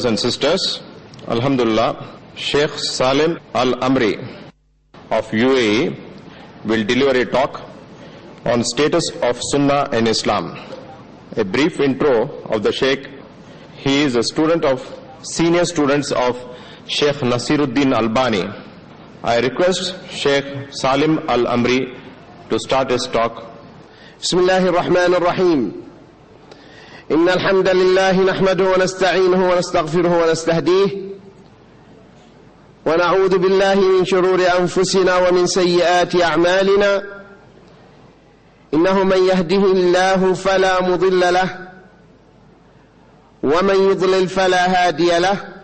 brothers and sisters, Alhamdulillah, Sheikh Salim Al-Amri of UAE will deliver a talk on status of Sunnah in Islam. A brief intro of the Sheikh. He is a student of senior students of Sheikh Nasiruddin Albani. I request Sheikh Salim Al-Amri to start his talk. Bismillahir Rahmanir Rahim. إن الحمد لله نحمده ونستعينه ونستغفره ونستهديه ونعوذ بالله من شرور أنفسنا ومن سيئات أعمالنا إنه من يهده الله فلا مضل له ومن يضلل فلا هادي له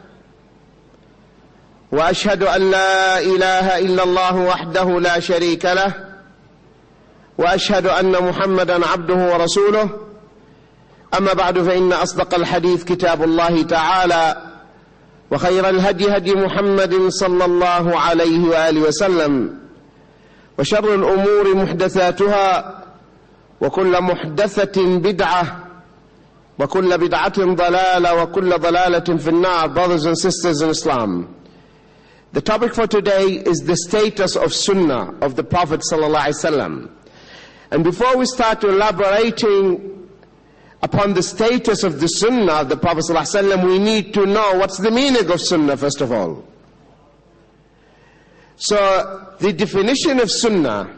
وأشهد أن لا إله إلا الله وحده لا شريك له وأشهد أن محمدا عبده ورسوله أما بعد فإن أصدق الحديث كتاب الله تعالى وخير الهدي هدي محمد صلى الله عليه وآله وسلم وشر الأمور محدثاتها وكل محدثة بدعة وكل بدعة ضلالة وكل ضلالة في النار. Brothers and sisters in Islam, the topic for today is the status of Sunnah of the Prophet sallallahu alaihi wasallam. And before we start elaborating upon the status of the Sunnah of the Prophet ﷺ, we need to know what's the meaning of Sunnah first of all. So the definition of Sunnah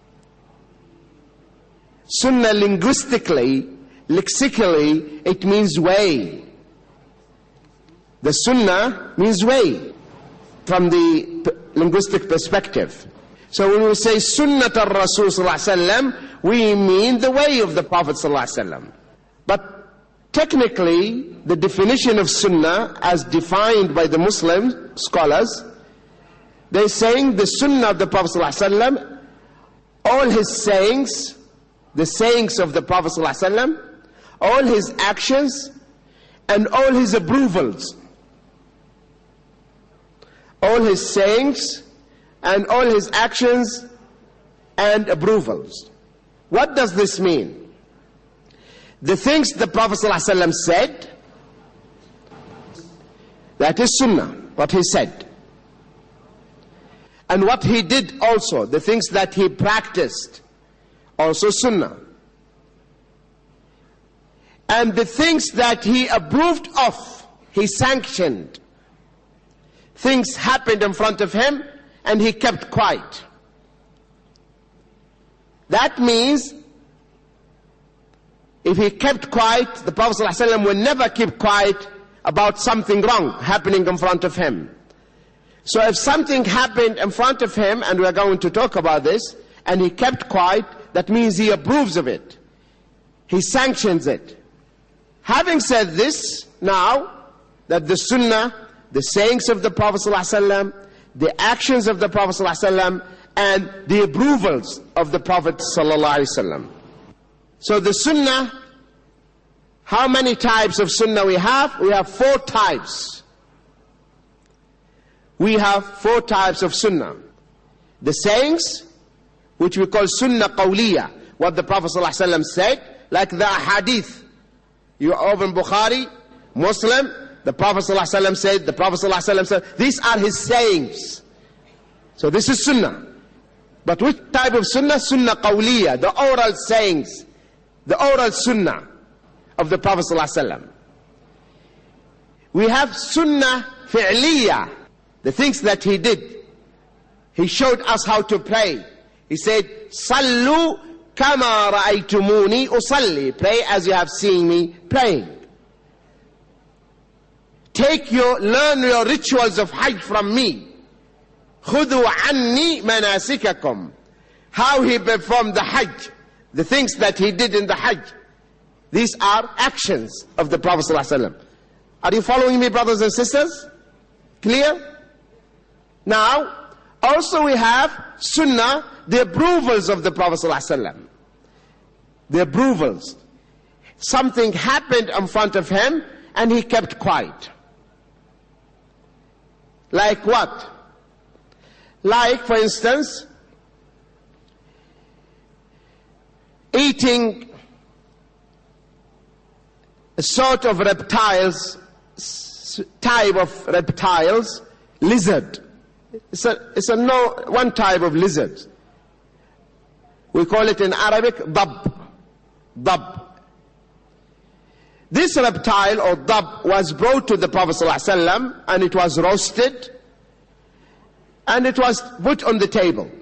linguistically, lexically, it means way. The Sunnah means way from the linguistic perspective. So when we say Sunnat al-Rasul ﷺ, we mean the way of the Prophet ﷺ. But technically, the definition of Sunnah as defined by the Muslim scholars, they're saying the Sunnah of the Prophet ﷺ, all his sayings, the sayings of the Prophet ﷺ, all his actions, and all his approvals. All his sayings, and all his actions, and approvals. What does this mean? The things the Prophet ﷺ said, that is Sunnah, what he said. And what he did also, the things that he practiced, also Sunnah. And the things that he approved of, he sanctioned. Things happened in front of him and he kept quiet. That means if he kept quiet, the Prophet ﷺ will never keep quiet about something wrong happening in front of him. So if something happened in front of him, and we're going to talk about this, and he kept quiet, that means he approves of it. He sanctions it. Having said this, now that the Sunnah, the sayings of the Prophet ﷺ, the actions of the Prophet ﷺ, and the approvals of the Prophet ﷺ. So the Sunnah, how many types of Sunnah we have? We have 4 types. We have 4 types of Sunnah. The sayings, which we call Sunnah Qawliya, what the Prophet ﷺ said, like the Hadith. You open Bukhari, Muslim, the Prophet ﷺ said, the Prophet ﷺ said, these are his sayings. So this is Sunnah. But which type of Sunnah? Sunnah Qawliya, the oral sayings. The oral Sunnah of the Prophet ﷺ. We have Sunnah Fi'liya, the things that he did. He showed us how to pray. He said, Sallu kama ra'aytumuni usalli. Pray as you have seen me praying. Learn your rituals of Hajj from me. Khudu anni manasikakum. How he performed the Hajj. The things that he did in the Hajj. These are actions of the Prophet ﷺ. Are you following me, brothers and sisters? Clear? Now, also we have Sunnah, the approvals of the Prophet ﷺ. The approvals. Something happened in front of him and he kept quiet. Like what? Like, for instance, eating a sort of reptiles type of reptiles, lizard. It's one type of lizard. We call it in Arabic dab. Dab. This reptile or dab was brought to the Prophet ﷺ and it was roasted and it was put on the table.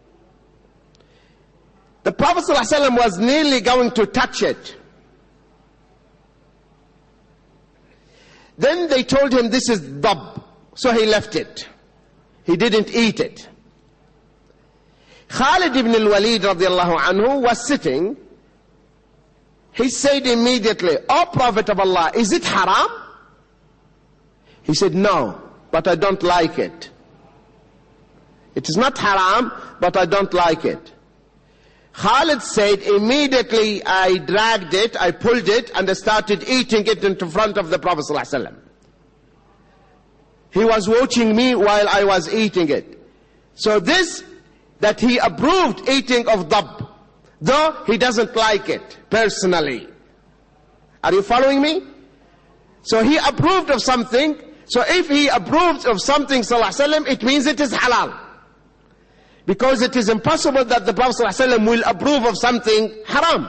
The Prophet ﷺ was nearly going to touch it. Then they told him this is dab, so he left it. He didn't eat it. Khalid ibn al-Walid radiallahu anhu was sitting. He said immediately, "O Prophet of Allah, is it haram?" He said, "No, but I don't like it." It is not haram, but I don't like it. Khalid said, immediately I dragged it, I pulled it, and I started eating it in front of the Prophet ﷺ. He was watching me while I was eating it. So this, that he approved eating of dab, though he doesn't like it personally. Are you following me? So he approved of something. So if he approved of something, ﷺ, it means it is halal. Because it is impossible that the Prophet ﷺ will approve of something haram.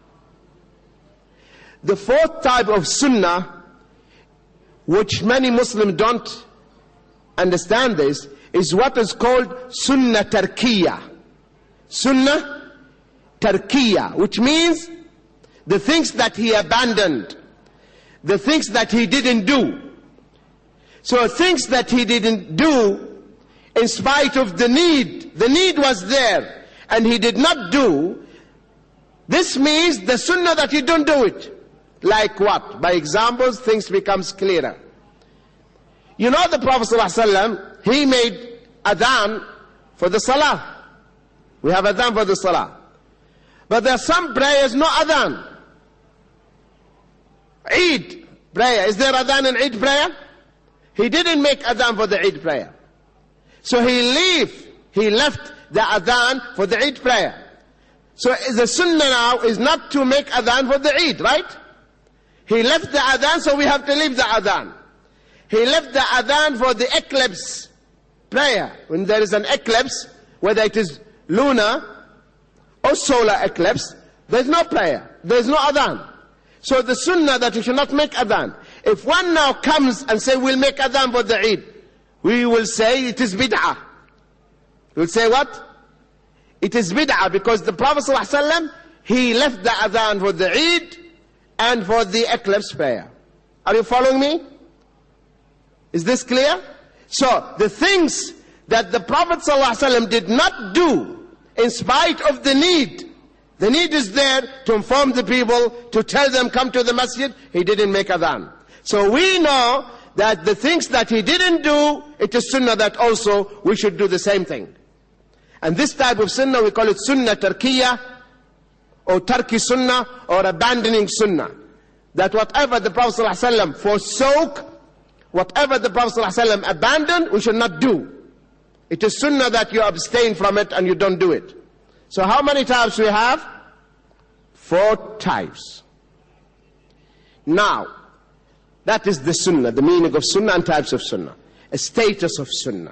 The fourth type of sunnah, which many Muslims don't understand this, is what is called sunnah tarkiyah. Sunnah tarkiyah, which means the things that he abandoned, the things that he didn't do. So things that he didn't do in spite of the need was there and he did not do, this means the sunnah that you don't do it. Like what? By examples, things becomes clearer. You know the Prophet ﷺ, he made adhan for the salah. We have adhan for the salah. But there are some prayers, no adhan. Eid prayer, is there adhan in Eid prayer? He didn't make adhan for the Eid prayer. So he left the adhan for the Eid prayer. So the sunnah now is not to make adhan for the Eid, right? He left the adhan, so we have to leave the adhan. He left the adhan for the eclipse prayer. When there is an eclipse, whether it is lunar or solar eclipse, there is no prayer. There is no adhan. So the sunnah that you should not make adhan. If one now comes and say we'll make adhan for the Eid, we will say it is bid'ah. We'll say what? It is bid'ah because the Prophet ﷺ, he left the adhan for the Eid and for the eclipse prayer. Are you following me? Is this clear? So the things that the Prophet ﷺ did not do in spite of the need is there to inform the people, to tell them come to the masjid, he didn't make adhan. So we know that the things that he didn't do, it is sunnah that also we should do the same thing. And this type of sunnah, we call it sunnah tarkiyah, or tarki sunnah, or abandoning sunnah. That whatever the Prophet ﷺ forsook, whatever the Prophet ﷺ abandoned, we should not do. It is sunnah that you abstain from it and you don't do it. So how many types we have? 4 types. Now, that is the sunnah, the meaning of sunnah and types of sunnah. A status of sunnah.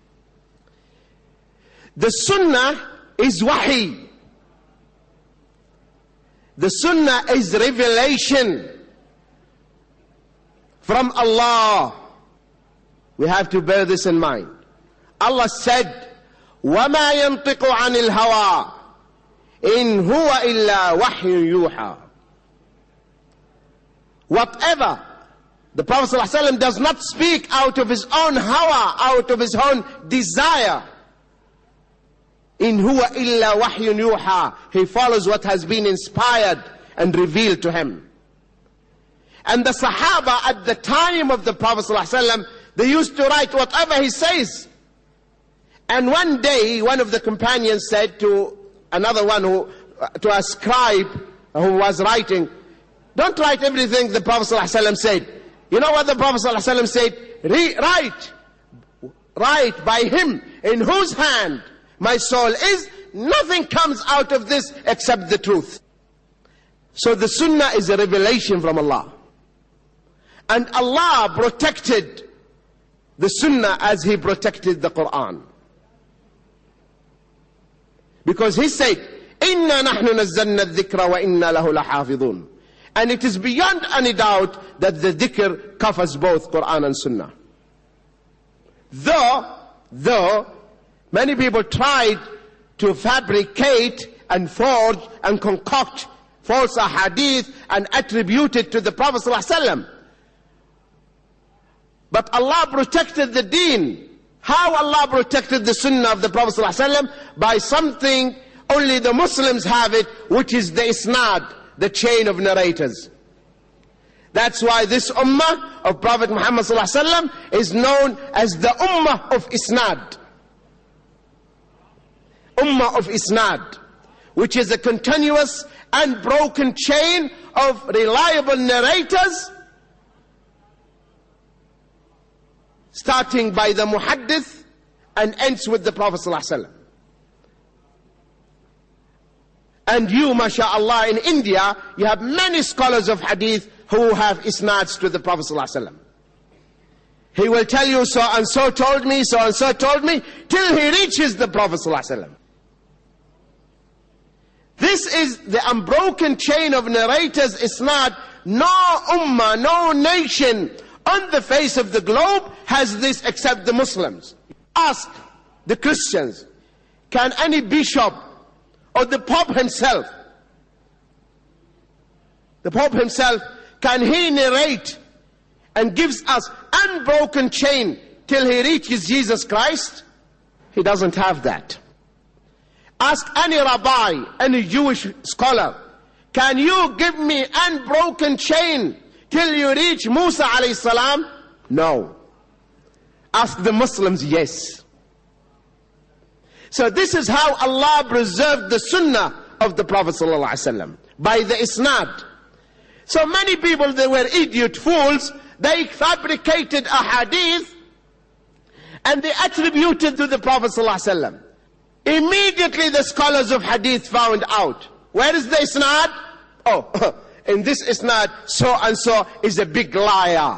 The sunnah is wahi. The sunnah is revelation from Allah. We have to bear this in mind. Allah said, وَمَا يَنْطِقُ عَنِ الْهَوَىٰ إِنْ هُوَ إِلَّا وَحْيٌ يُوحَىٰ. Whatever, the Prophet ﷺ does not speak out of his own hawa, out of his own desire. In huwa illa wahyun yuha. He follows what has been inspired and revealed to him. And the Sahaba at the time of the Prophet ﷺ, they used to write whatever he says. And one day, one of the companions said to another one, to a scribe who was writing, don't write everything the Prophet ﷺ said. You know what the Prophet ﷺ said? Write by him in whose hand my soul is, nothing comes out of this except the truth. So the sunnah is a revelation from Allah. And Allah protected the Sunnah as He protected the Quran. Because He said, إِنَّا نَحْنُ نَزَّلْنَا الذِّكْرَ وَإِنَّا لَهُ لَحَافِظُونَ. And it is beyond any doubt that the dhikr covers both Quran and Sunnah. Though many people tried to fabricate and forge and concoct false ahadith and attribute it to the Prophet ﷺ. But Allah protected the deen. How Allah protected the Sunnah of the Prophet ﷺ? By something only the Muslims have it, which is the isnad, the chain of narrators. That's why this ummah of Prophet Muhammad ﷺ is known as the ummah of isnad. Ummah of isnad, which is a continuous unbroken chain of reliable narrators, starting by the muhaddith and ends with the Prophet ﷺ. And you, mashaAllah, in India, you have many scholars of hadith who have isnads to the Prophet ﷺ. He will tell you, so and so told me, so and so told me, till he reaches the Prophet ﷺ. This is the unbroken chain of narrators, isnad. No ummah, no nation on the face of the globe has this except the Muslims. Ask the Christians, can any bishop or the Pope himself, can he narrate and gives us unbroken chain till he reaches Jesus Christ? He doesn't have that. Ask any rabbi, any Jewish scholar, can you give me unbroken chain till you reach Musa alayhi salam? No. Ask the Muslims, yes. So this is how Allah preserved the Sunnah of the Prophet sallallahu alaihi wasallam, by the isnad. So many people, they were idiot fools, they fabricated a hadith and they attributed to the Prophet sallallahu alaihi wasallam. Immediately the scholars of hadith found out, where is the isnad? Oh, in this isnad, so and so is a big liar.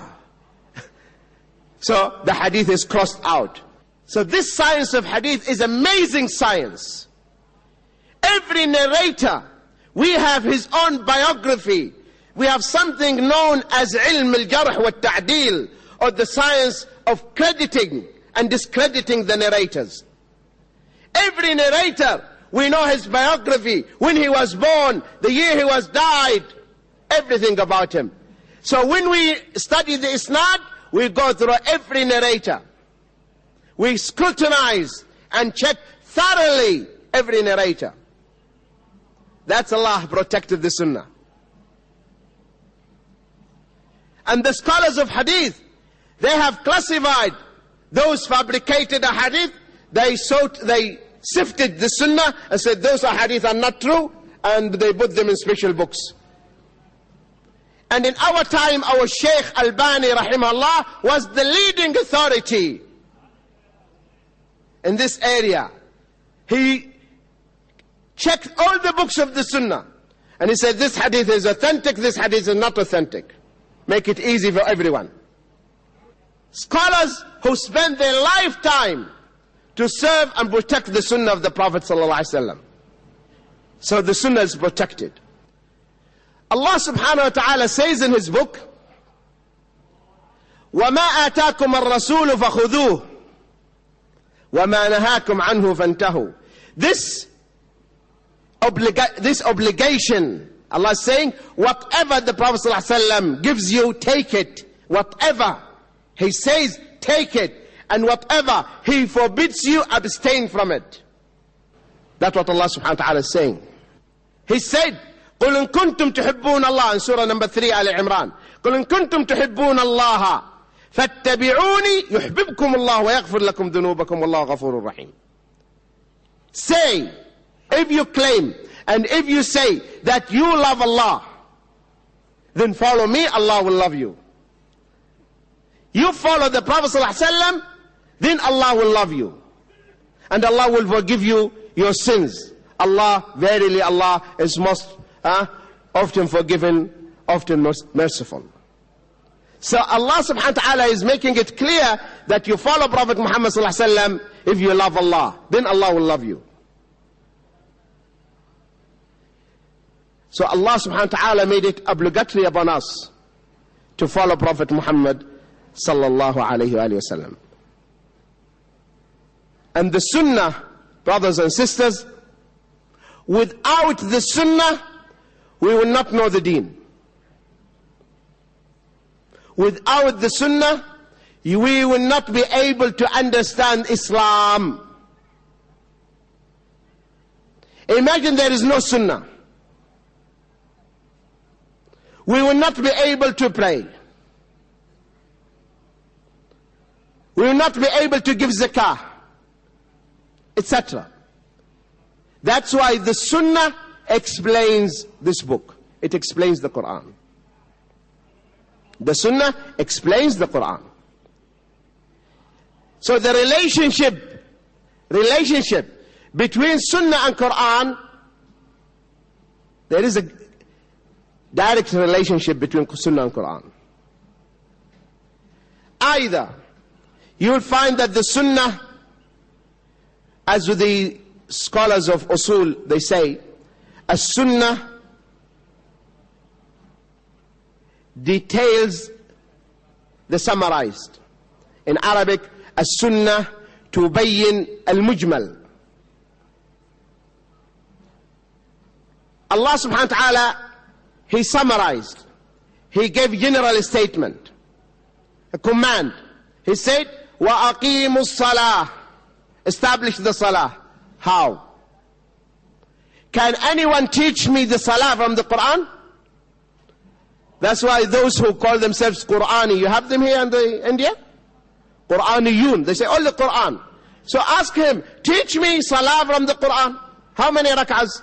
So the hadith is crossed out. So this science of hadith is amazing science. Every narrator, we have his own biography. We have something known as ilm al-jarh wa ta'dil, or the science of crediting and discrediting the narrators. Every narrator, we know his biography, when he was born, the year he was died, everything about him. So when we study the isnad, we go through every narrator. We scrutinize and check thoroughly every narrator. That's Allah protected the Sunnah. And the scholars of hadith, they have classified those fabricated a hadith. They sifted the Sunnah and said those hadith are not true, and they put them in special books. And in our time, our Shaykh Albani rahimahullah was the leading authority in this area. He checked all the books of the Sunnah and he said this hadith is authentic, this hadith is not authentic. Make it easy for everyone. Scholars who spend their lifetime to serve and protect the Sunnah of the Prophet ﷺ. So the Sunnah is protected. Allah subhanahu wa ta'ala says in his book, وَمَا آتَاكُمَ الرَّسُولُ فَخُذُوهُ وَمَا نَهَاكُمْ عَنْهُ فَانْتَهُوا. This obligation, Allah is saying, whatever the Prophet ﷺ gives you, take it. Whatever he says, take it. And whatever he forbids you, abstain from it. That's what Allah subhanahu wa ta'ala is saying. He said, قُلْ إِن كُنْتُمْ تُحِبُّونَ اللَّهَ, in Surah number 3, Al Imran. قُلْ إِن كُنْتُمْ تُحِبُّونَ اللَّهَ فَاتَّبِعُونِي يُحْبِبْكُمُ اللَّهُ وَيَغْفِرْ لَكُمْ ذُنُوبَكُمْ وَاللَّهُ غَفُورٌ رَحِيمٌ. Say, if you claim and if you say that you love Allah, then follow me, Allah will love you. You follow the Prophet ﷺ, then Allah will love you. And Allah will forgive you your sins. Allah, verily Allah is most often forgiving, often most merciful. So Allah subhanahu wa ta'ala is making it clear that you follow Prophet Muhammad sallallahu alaihi wasallam if you love Allah. Then Allah will love you. So Allah subhanahu wa ta'ala made it obligatory upon us to follow Prophet Muhammad sallallahu alaihi wasallam. And the sunnah, brothers and sisters, without the sunnah, we will not know the deen. Without the sunnah, we will not be able to understand Islam. Imagine there is no sunnah. We will not be able to pray. We will not be able to give zakah, etc. That's why the sunnah explains this book. It explains the Quran. The sunnah explains the Quran. So the relationship between sunnah and Quran, there is a direct relationship between sunnah and Quran. Either you will find that the sunnah, as with the scholars of usul, they say, a sunnah details the summarized. In Arabic, a sunnah tubayyin al-mujmal. Allah subhanahu wa ta'ala, He summarized. He gave general statement, a command. He said, وَأَقِيمُوا الصَّلَاةِ, establish the salah. How? Can anyone teach me the salah from the Quran? That's why those who call themselves Qur'ani, you have them here in India? Qur'aniyun, they say only Quran. So ask him, teach me salah from the Quran. How many rak'ahs?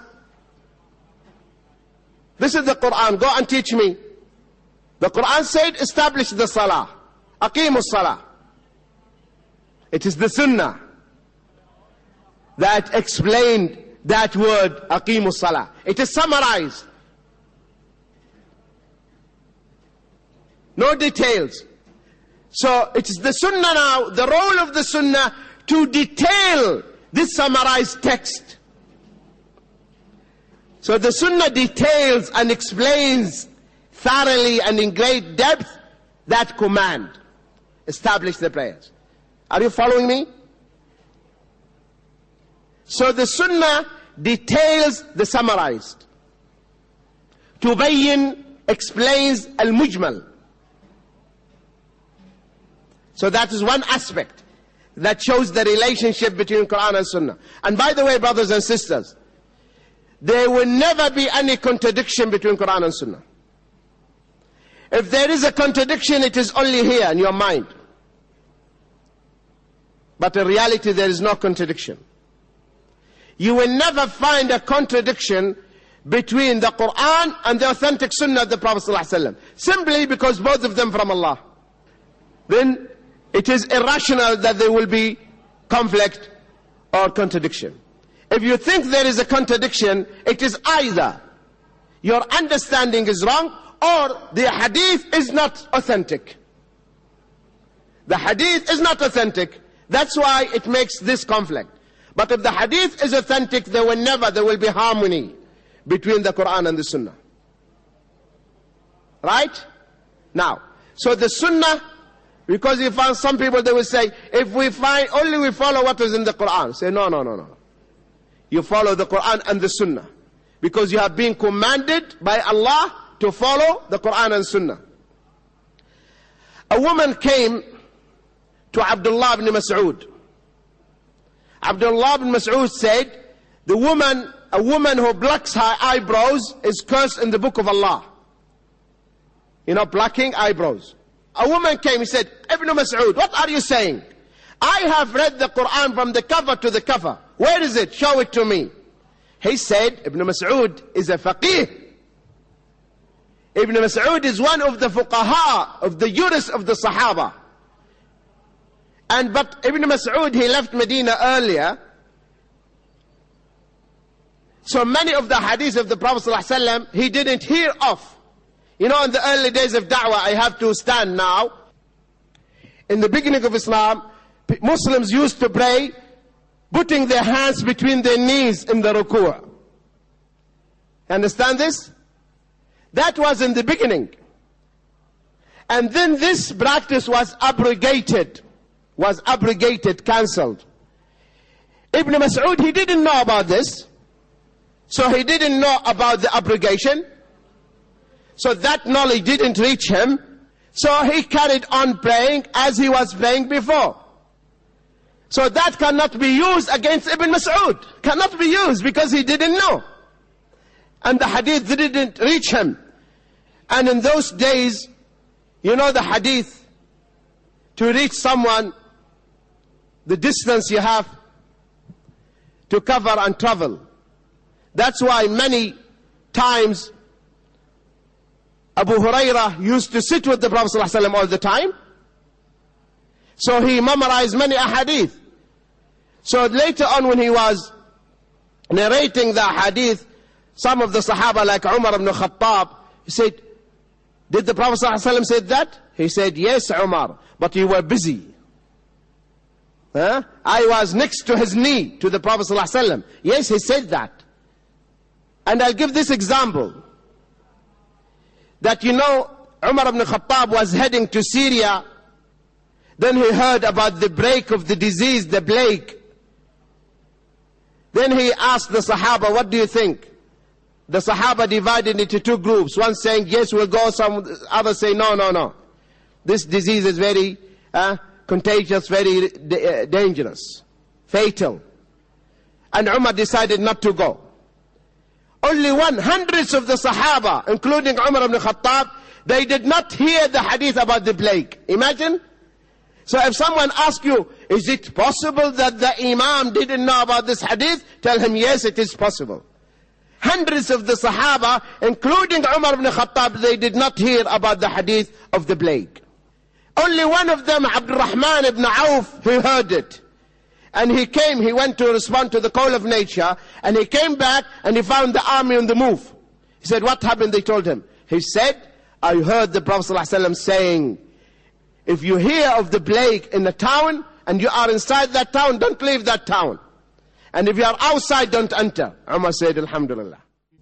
This is the Quran, go and teach me. The Quran said, establish the salah. Aqimus salah. It is the sunnah that explained that word, aqimus salah. It is summarized. No details. So it is the sunnah now, the role of the sunnah to detail this summarized text. So the sunnah details and explains thoroughly and in great depth that command. Establish the prayers. Are you following me? So the sunnah details the summarized. Tubayyin explains al-mujmal. So that is one aspect that shows the relationship between Quran and Sunnah. And by the way, brothers and sisters, there will never be any contradiction between Quran and Sunnah. If there is a contradiction, it is only here in your mind. But in reality, there is no contradiction. You will never find a contradiction between the Quran and the authentic Sunnah of the Prophet ﷺ, simply because both of them from Allah. Then it is irrational that there will be conflict or contradiction. If you think there is a contradiction, it is either your understanding is wrong or the hadith is not authentic. The hadith is not authentic. That's why it makes this conflict. But if the hadith is authentic, there will be harmony between the Quran and the Sunnah. Right? Now, so the Sunnah, because you find some people, they will say, if we follow what is in the Quran. Say, no. You follow the Quran and the Sunnah. Because you have been commanded by Allah to follow the Quran and Sunnah. A woman came to Abdullah ibn Mas'ud. Abdullah ibn Mas'ud said, a woman who plucks her eyebrows is cursed in the book of Allah. You know, plucking eyebrows. A woman came, he said, Ibn Mas'ud, what are you saying? I have read the Quran from the cover to the cover. Where is it? Show it to me. He said, Ibn Mas'ud is a faqih. Ibn Mas'ud is one of the fuqaha, of the jurists of the Sahaba. But Ibn Mas'ud, he left Medina earlier. So many of the hadiths of the Prophet ﷺ, he didn't hear of. You know, in the early days of da'wah, I have to stand now. In the beginning of Islam, Muslims used to pray, putting their hands between their knees in the ruku'. Understand this? That was in the beginning. And then this practice was abrogated, cancelled. Ibn Mas'ud, he didn't know about this. So he didn't know about the abrogation. So that knowledge didn't reach him. So he carried on praying as he was praying before. So that cannot be used against Ibn Mas'ud. Cannot be used because he didn't know. And the hadith didn't reach him. And in those days, you know the hadith, to reach someone, the distance you have to cover and travel. That's why many times Abu Hurairah used to sit with the Prophet ﷺ all the time. So he memorized many ahadith. So later on when he was narrating the hadith, some of the Sahaba like Umar ibn Khattab, he said, did the Prophet ﷺ say that? He said, yes, Umar, but you were busy. I was next to his knee, to the Prophet ﷺ. Yes, he said that. And I'll give this example. That you know, Umar ibn Khattab was heading to Syria. Then he heard about the break of the disease, the plague. Then he asked the Sahaba, what do you think? The Sahaba divided into two groups. One saying, yes, we'll go. Some others say, no. This disease is very contagious, very dangerous, fatal. And Umar decided not to go. Only hundreds of the Sahaba, including Umar ibn Khattab, they did not hear the hadith about the plague. Imagine. So if someone asks you, is it possible that the Imam didn't know about this hadith? Tell him, yes, it is possible. Hundreds of the Sahaba, including Umar ibn Khattab, they did not hear about the hadith of the plague. Only one of them, Abdurrahman ibn Auf, he heard it. And he went to respond to the call of nature, and he came back and he found the army on the move. He said, what happened? They told him. He said, I heard the Prophet ﷺ saying, if you hear of the plague in a town, and you are inside that town, don't leave that town. And if you are outside, don't enter. Umar said, Alhamdulillah.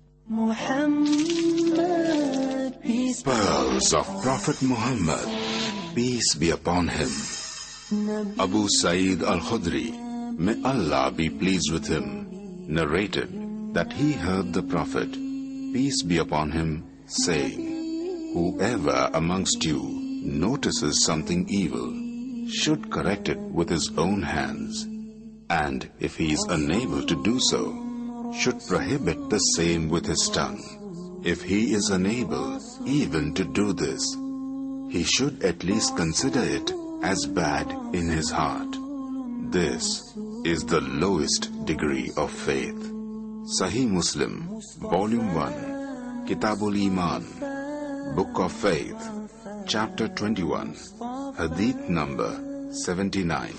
Muhammad, peace. Pearls of Prophet Muhammad, peace be upon him. Abu Sa'id al-Khudri, may Allah be pleased with him, narrated that he heard the Prophet, peace be upon him, saying, whoever amongst you notices something evil should correct it with his own hands, and if he is unable to do so, should prohibit the same with his tongue. If he is unable even to do this, he should at least consider it as bad in his heart. This is the lowest degree of faith. Sahih Muslim, Volume 1, Kitabul Iman, Book of Faith, Chapter 21, Hadith number 79.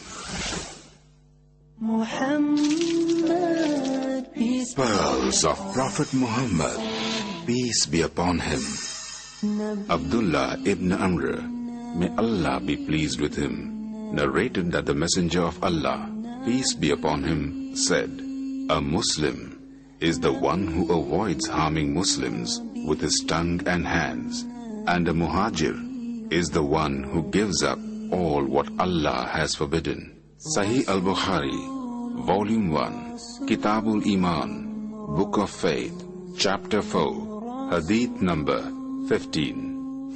Muhammad, peace. Pearls of Prophet Muhammad, peace be upon him. Abdullah ibn Amr, may Allah be pleased with him, narrated that the Messenger of Allah, peace be upon him, said, a Muslim is the one who avoids harming Muslims with his tongue and hands, and a Muhajir is the one who gives up all what Allah has forbidden. Sahih al-Bukhari, Volume 1, Kitabul Iman, Book of Faith, Chapter 4, Hadith number 15.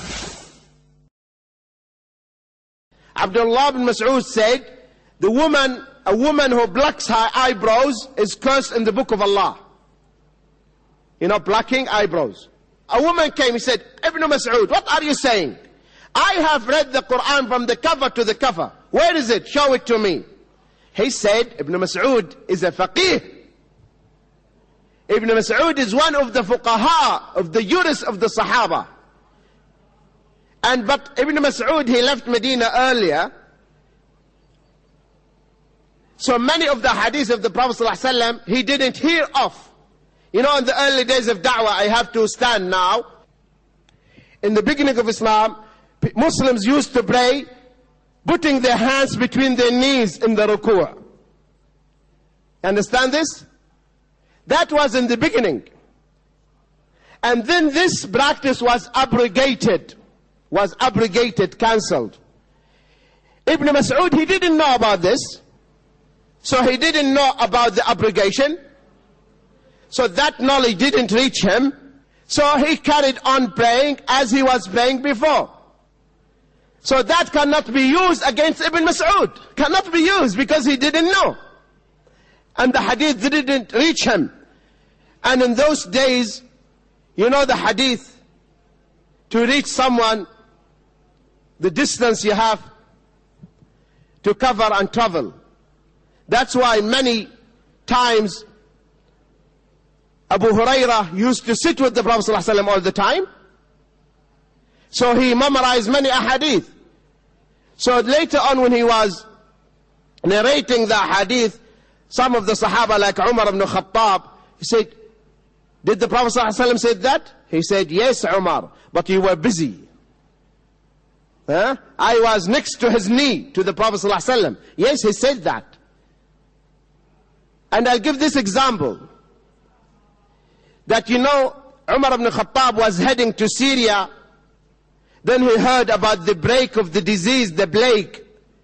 Abdullah bin Mas'ud said, a woman who plucks her eyebrows is cursed in the book of Allah. You know, plucking eyebrows. A woman came, he said, Ibn Mas'ud, what are you saying? I have read the Quran from the cover to the cover. Where is it? Show it to me. He said, Ibn Mas'ud is a faqih. Ibn Mas'ud is one of the fuqaha, of the jurists of the Sahaba. But Ibn Mas'ud, he left Medina earlier. So many of the hadiths of the Prophet ﷺ, he didn't hear of. You know, in the early days of da'wah, I have to stand now. In the beginning of Islam, Muslims used to pray putting their hands between their knees in the ruku'. Understand this? That was in the beginning. And then this practice was abrogated, cancelled. Ibn Mas'ud, he didn't know about this. So he didn't know about the abrogation. So that knowledge didn't reach him. So he carried on praying as he was praying before. So that cannot be used against Ibn Mas'ud. Cannot be used because he didn't know. And the hadith didn't reach him. And in those days, you know the hadith, to reach someone, the distance you have to cover and travel. That's why many times Abu Hurairah used to sit with the Prophet ﷺ all the time. So he memorized many ahadith. So later on when he was narrating the hadith, some of the Sahaba like Umar ibn Khattab, he said, did the Prophet ﷺ say that? He said, yes, Umar, but you were busy. I was next to his knee, to the Prophet ﷺ. Yes, he said that. And I'll give this example. That you know, Umar ibn Khattab was heading to Syria. Then he heard about the break of the disease, the plague.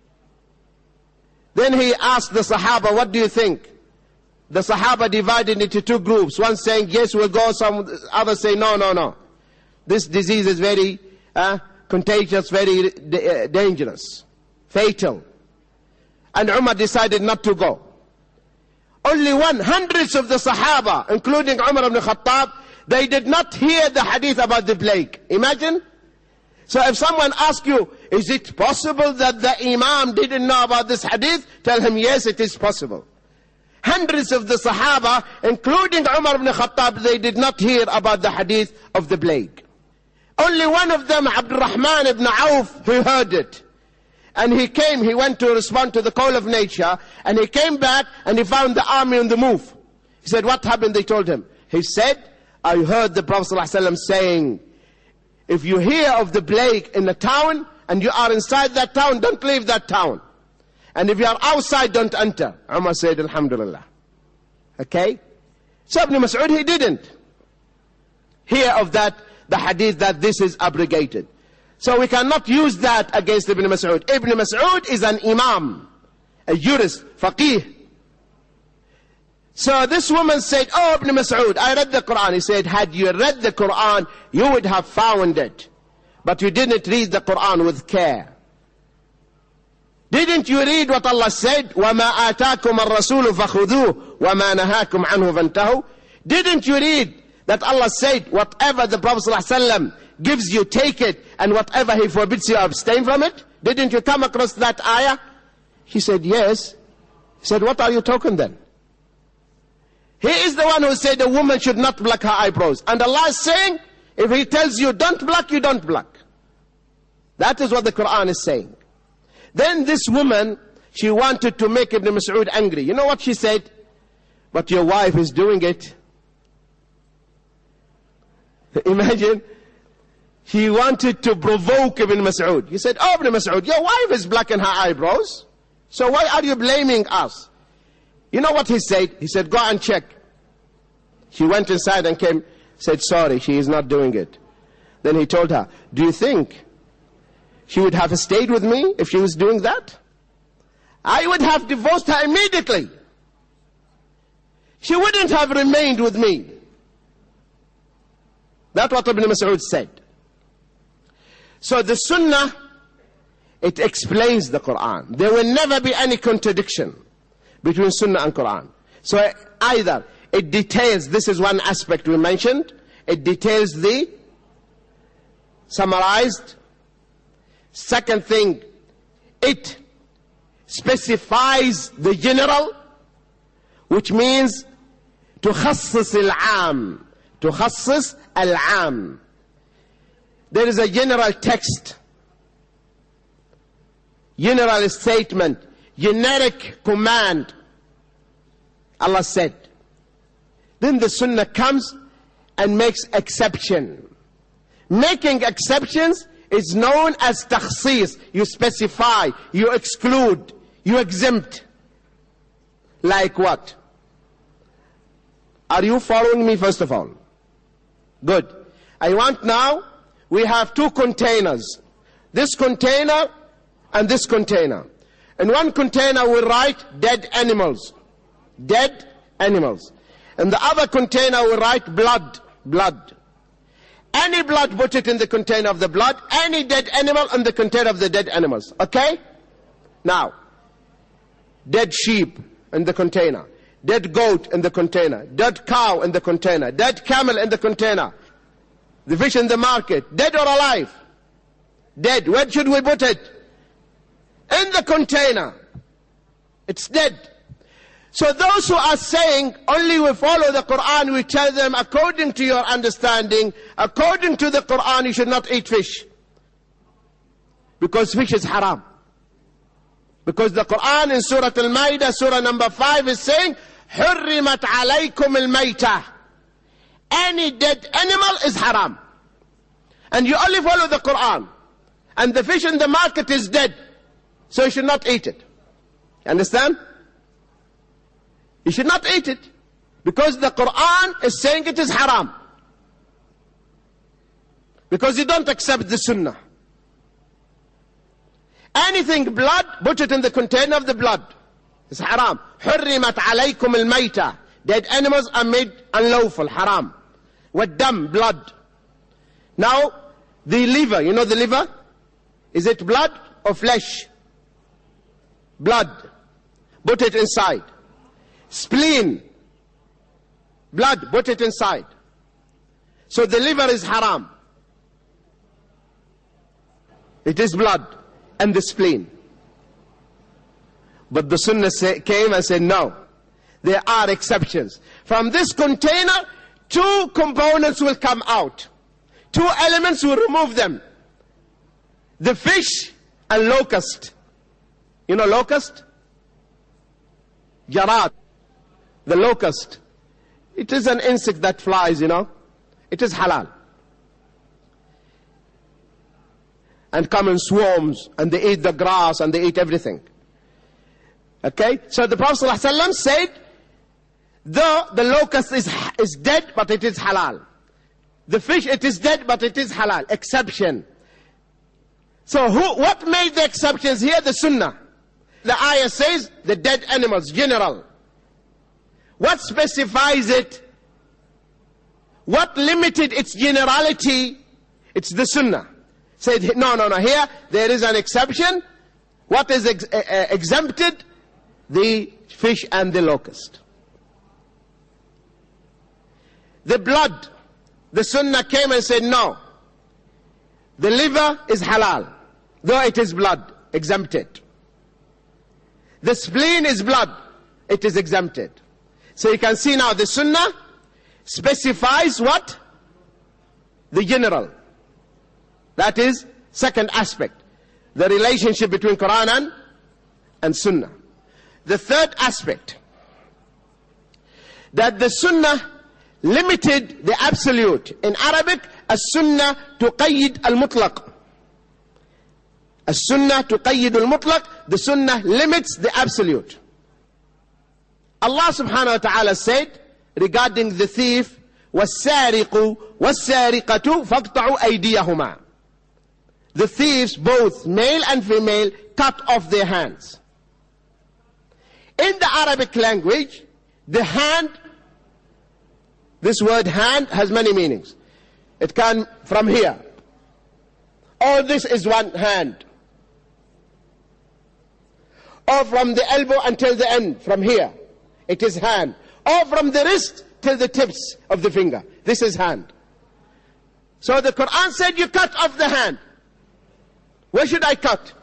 Then he asked the Sahaba, what do you think? The Sahaba divided into two groups. One saying, yes, we'll go. Some others say, no. This disease is very contagious, very dangerous, fatal. And Umar decided not to go. Only hundreds of the Sahaba, including Umar ibn Khattab, they did not hear the hadith about the plague. Imagine. So if someone asks you, is it possible that the Imam didn't know about this hadith? Tell him, yes, it is possible. Hundreds of the Sahaba, including Umar ibn Khattab, they did not hear about the hadith of the plague. Only one of them, Abdurrahman ibn Auf, who heard it. And he went to respond to the call of nature, and he came back and he found the army on the move. He said, what happened? They told him. He said, I heard the Prophet ﷺ saying, if you hear of the plague in a town, and you are inside that town, don't leave that town. And if you are outside, don't enter. Umar said, Alhamdulillah. Okay? So Ibn Mas'ud, he didn't hear of that, the hadith that this is abrogated. So we cannot use that against Ibn Mas'ud. Ibn Mas'ud is an imam, a jurist, faqih. So this woman said, oh Ibn Mas'ud, I read the Quran. He said, had you read the Quran, you would have found it. But you didn't read the Quran with care. Didn't you read what Allah said? وَمَا آتَاكُمَ الرَّسُولُ فَخُذُوهُ وَمَا نَهَاكُمْ عَنْهُ فَانْتَهُوا. Didn't you read that Allah said, whatever the Prophet ﷺ gives you, take it, and whatever he forbids you, abstain from it? Didn't you come across that ayah? He said, yes. He said, what are you talking then? He is the one who said a woman should not pluck her eyebrows. And Allah is saying, if he tells you don't pluck, you don't pluck. That is what the Quran is saying. Then this woman, she wanted to make Ibn Mas'ud angry. You know what she said? But your wife is doing it. Imagine. He wanted to provoke Ibn Mas'ud. He said, oh Ibn Mas'ud, your wife is blacking her eyebrows. So why are you blaming us? You know what he said? He said, go and check. She went inside and came, said, sorry, she is not doing it. Then he told her, do you think she would have stayed with me if she was doing that? I would have divorced her immediately. She wouldn't have remained with me. That's what Ibn Mas'ud said. So the Sunnah, it explains the Quran. There will never be any contradiction between Sunnah and Quran. So either it details, this is one aspect we mentioned, it details the summarized. Second thing, it specifies the general, which means تخصص العام. تخصص العام. There is a general text, general statement, generic command. Allah said. Then the Sunnah comes and makes exception, making exceptions is known as takhsis. You specify, you exclude, you exempt. Like what? Are you following me first of all? Good. I want now, we have two containers. This container and this container. In one container we write dead animals. Dead animals. In the other container we write blood. Blood. Any blood, put it in the container of the blood. Any dead animal in the container of the dead animals. Okay? Now, dead sheep in the container. Dead goat in the container. Dead cow in the container. Dead camel in the container. The fish in the market. Dead or alive? Dead. Where should we put it? In the container. It's dead. So those who are saying only we follow the Quran, we tell them according to your understanding, according to the Quran, you should not eat fish. Because fish is haram. Because the Quran in Surah Al-Ma'idah, Surah number 5 is saying, حُرِّمَتْ عَلَيْكُمُ الْمَيْتَةِ. Any dead animal is haram. And you only follow the Quran. And the fish in the market is dead. So you should not eat it. Understand? You should not eat it. Because the Quran is saying it is haram. Because you don't accept the Sunnah. Anything blood, put it in the container of the blood. It's haram. حُرِّمَتْ عَلَيْكُمُ الْمَيْتَةِ. Dead animals are made unlawful, haram. وَالدَّمْ, blood. Now, the liver, you know the liver? Is it blood or flesh? Blood. Put it inside. Spleen. Blood, put it inside. So the liver is haram. It is blood and the spleen. But the Sunnah came and said, no, there are exceptions. From this container, two components will come out. Two elements will remove them. The fish and locust. You know locust? Jarad. The locust. It is an insect that flies, you know. It is halal. And come in swarms, and they eat the grass, and they eat everything. Okay? So the Prophet ﷺ said, though the locust is dead, but it is halal. The fish, it is dead, but it is halal. Exception. So what made the exceptions here? The Sunnah. The ayah says, the dead animals, general. What specifies it? What limited its generality? It's the Sunnah. Said, no, here there is an exception. What is exempted? The fish and the locust. The blood. The Sunnah came and said, no. The liver is halal, though it is blood, exempted. The spleen is blood, it is exempted. So you can see now the Sunnah specifies what? The general. That is second aspect. The relationship between Quran and Sunnah. The third aspect. That the Sunnah limited the absolute. In Arabic, as-Sunnah tuqayyid al-mutlaq. As-Sunnah tuqayyid al-mutlaq. The Sunnah limits the absolute. Allah subhanahu wa ta'ala said regarding the thief, وَالسَّارِقُ وَالسَّارِقَةُ فَاقْطَعُوا أَيْدِيَهُمَا. The thieves, both male and female, cut off their hands. In the Arabic language, the hand, this word hand has many meanings. It can from here. Or this is one hand. Or from the elbow until the end, from here. It is hand. Or from the wrist till the tips of the finger. This is hand. So the Quran said you cut off the hand. Where should I cut?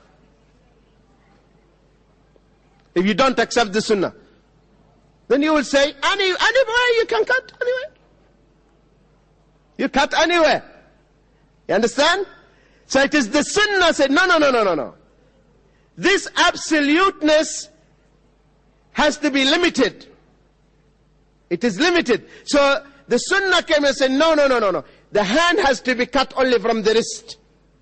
If you don't accept the Sunnah, then you will say, anywhere you can cut, anywhere. You cut anywhere. You understand? So it is the Sunnah said, no. This absoluteness has to be limited. It is limited. So the Sunnah came and said, no. the hand has to be cut only from the wrist.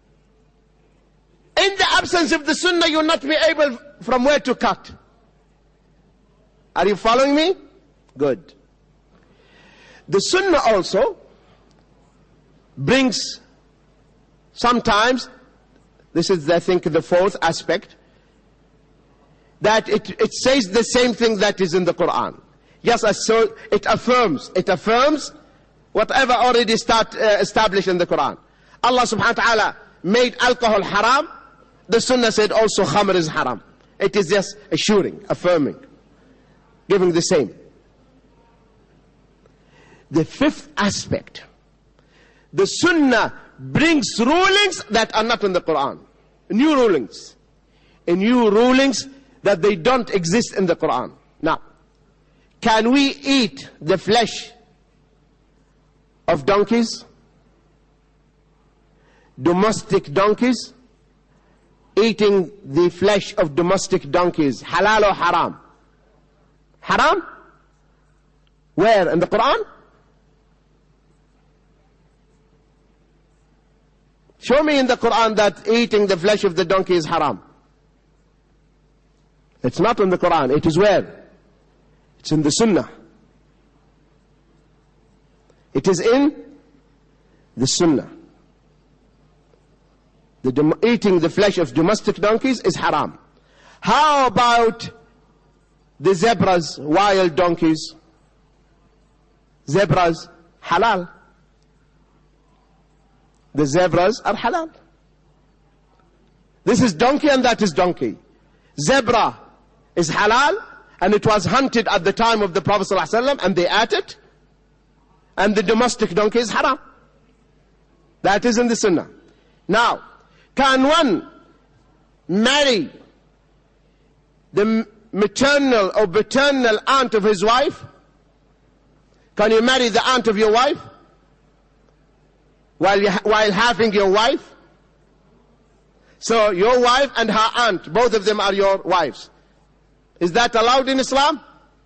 In the absence of the sunnah, you will not be able from where to cut. Are you following me? Good. The sunnah also brings sometimes, this is I think the fourth aspect, that it says the same thing that is in the Quran. Yes, so it affirms whatever already established in the Quran. Allah subhanahu wa ta'ala made alcohol haram. The sunnah said also khamr is haram. It is just assuring, affirming, giving the same. The fifth aspect, the sunnah brings rulings that are not in the Quran. New rulings. New rulings that they don't exist in the Quran. Now, can we eat the flesh of donkeys? Domestic donkeys? Eating the flesh of domestic donkeys, halal or haram? Haram? Where? In the Quran? Show me in the Quran that eating the flesh of the donkey is haram. It's not in the Quran. It is where? It's in the Sunnah. It is in the Sunnah. Eating the flesh of domestic donkeys is haram. How about the zebras, wild donkeys? Zebras, halal. The zebras are halal. This is donkey and that is donkey. Zebra is halal and it was hunted at the time of the Prophet ﷺ and they ate it. And the domestic donkey is haram. That is in the Sunnah. Now, can one marry the maternal or paternal aunt of his wife? Can you marry the aunt of your wife while having your wife? So your wife and her aunt, both of them are your wives. Is that allowed in Islam?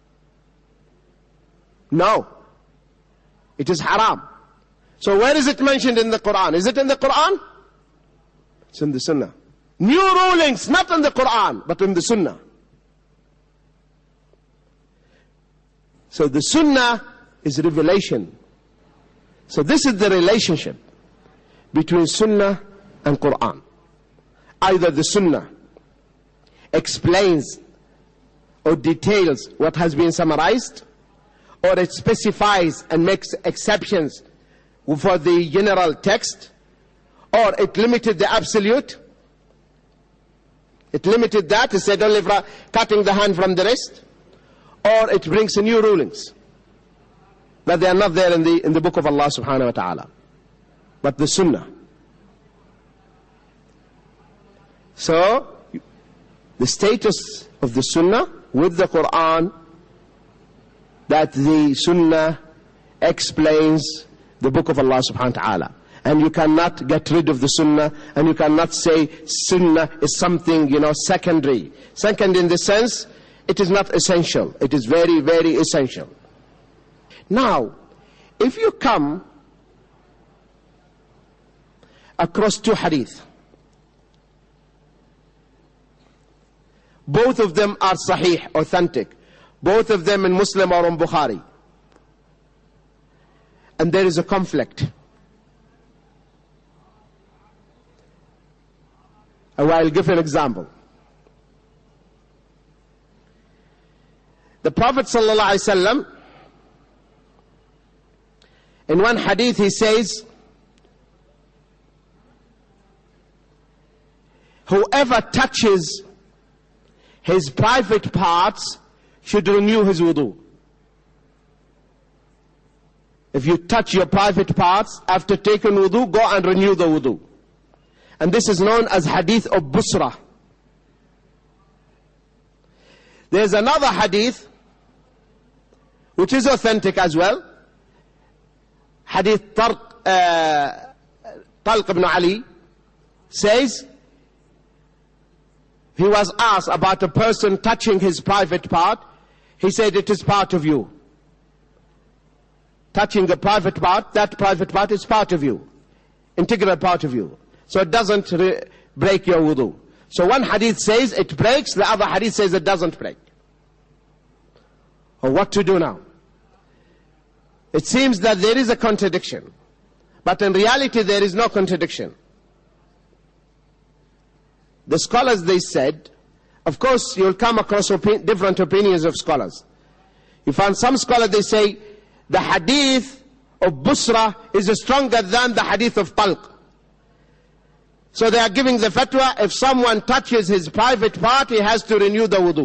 No. It is haram. So where is it mentioned in the Quran? Is it in the Quran? It's in the Sunnah. New rulings, not in the Quran, but in the Sunnah. So the Sunnah is revelation. So this is the relationship between Sunnah and Quran. Either the Sunnah explains or details what has been summarized, or it specifies and makes exceptions for the general text, or it limited the absolute. It limited that, it said only for cutting the hand from the wrist, or it brings new rulings that they are not there in the book of Allah subhanahu wa ta'ala, but the Sunnah. So the status of the Sunnah with the Quran, that the Sunnah explains the book of Allah subhanahu wa ta'ala. And you cannot get rid of the Sunnah, and you cannot say Sunnah is something, secondary. Second in the sense, it is not essential. It is very, very essential. Now, if you come across two hadith, both of them are sahih, authentic. Both of them in Muslim or in Bukhari. And there is a conflict. I'll give you an example. The Prophet ﷺ, in one hadith he says, whoever touches his private parts should renew his wudu. If you touch your private parts after taking wudu, go and renew the wudu. And this is known as hadith of Busra. There's another hadith which is authentic as well. Hadith Talq ibn Ali says, he was asked about a person touching his private part. He said, it is part of you. touching a private part, that private part is part of you, integral part of you. So it doesn't break your wudu. So one hadith says it breaks, the other hadith says it doesn't break. Or what to do now? It seems that there is a contradiction, but in reality there is no contradiction. The scholars, they said, of course you'll come across different opinions of scholars. You find some scholars, they say the hadith of Busra is stronger than the hadith of Talq. So they are giving the fatwa, if someone touches his private part, he has to renew the wudu.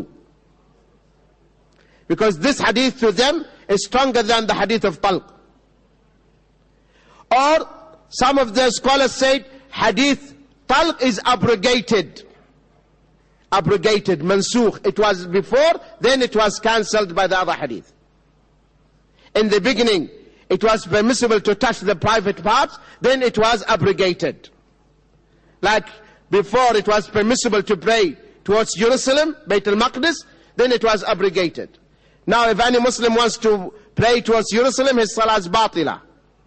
Because this hadith to them is stronger than the hadith of Talq. Or some of the scholars said hadith Talq is abrogated. Abrogated, mansukh. It was before, then it was cancelled by the other hadith. In the beginning, it was permissible to touch the private parts, then it was abrogated. Like before it was permissible to pray towards Jerusalem, Bayt al-Maqdis, then it was abrogated. Now if any Muslim wants to pray towards Jerusalem, his salah is batila.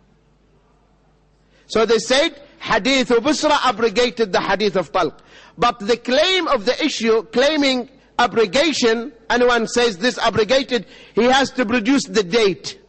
So they said, hadith of Busra abrogated the hadith of Talq. But the claim of the issue, claiming abrogation, anyone says this abrogated, he has to produce the date.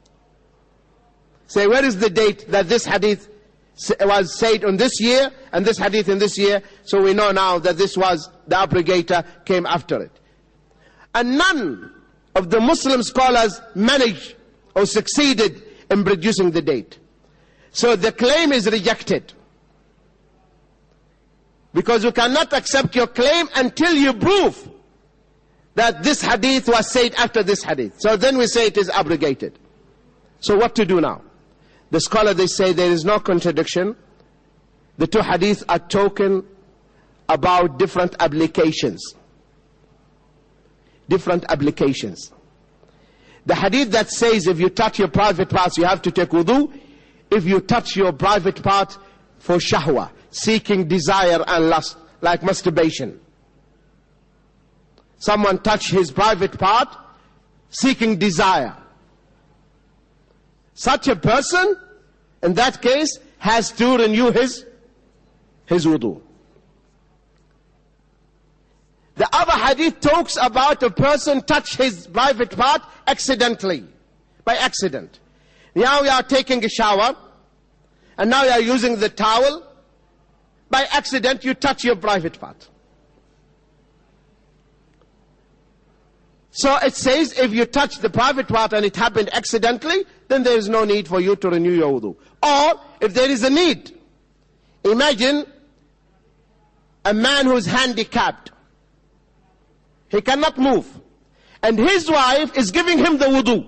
Say, where is the date that this hadith was said on this year, and this hadith in this year, so we know now that this was, the abrogator came after it. And none of the Muslim scholars managed or succeeded in producing the date. So the claim is rejected. Because you cannot accept your claim until you prove that this hadith was said after this hadith. So then we say it is abrogated. So what to do now? The scholar, they say there is no contradiction. The two hadiths are talking about different applications. Different applications. The hadith that says if you touch your private parts you have to take wudu. If you touch your private part for shahwa, seeking desire and lust, like masturbation. Someone touch his private part, seeking desire. Such a person, in that case, has to renew his wudu. The other hadith talks about a person touch his private part accidentally, by accident. Now you are taking a shower, and now you are using the towel. By accident, you touch your private part. So it says, if you touch the private part and it happened accidentally, then there is no need for you to renew your wudu. Or, if there is a need, imagine a man who is handicapped. He cannot move. And his wife is giving him the wudu.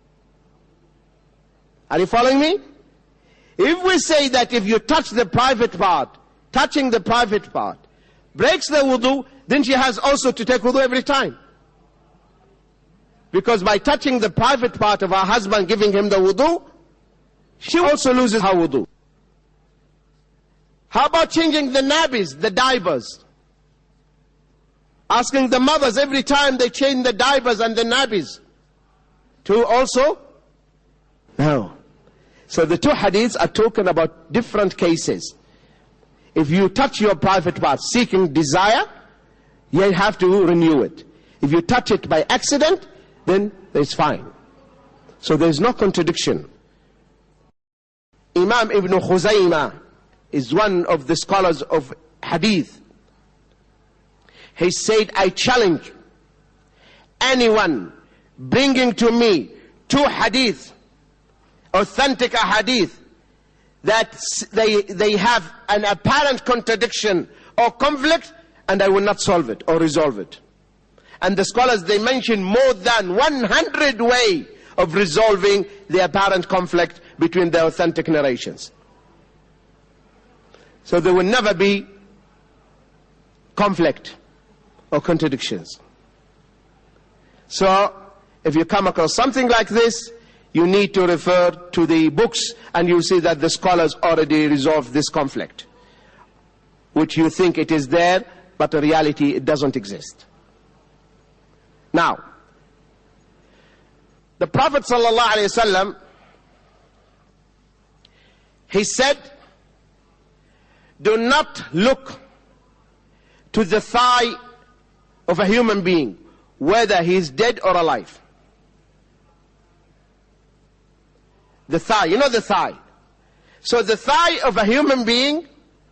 Are you following me? If we say that if you touch the private part, touching the private part breaks the wudu, then she has also to take wudu every time. Because by touching the private part of her husband, giving him the wudu, she also loses her wudu. How about changing the nabis, the diapers? Asking the mothers every time they change the diapers and the nabis to also? No. So the two hadiths are talking about different cases. If you touch your private part seeking desire, you have to renew it. If you touch it by accident, then it's fine. So there is no contradiction. Imam Ibn Khuzaymah is one of the scholars of hadith. He said, I challenge anyone bringing to me two hadith, authentic hadith, that they have an apparent contradiction or conflict, and I will not solve it or resolve it. And the scholars, they mention more than 100 ways of resolving the apparent conflict between the authentic narrations. So there will never be conflict or contradictions. So if you come across something like this, you need to refer to the books, and you'll see that the scholars already resolved this conflict, which you think it is there, but in reality it doesn't exist. Now, the Prophet ﷺ He said, do not look to the thigh of a human being, whether he is dead or alive. The thigh, you know the thigh. So the thigh of a human being,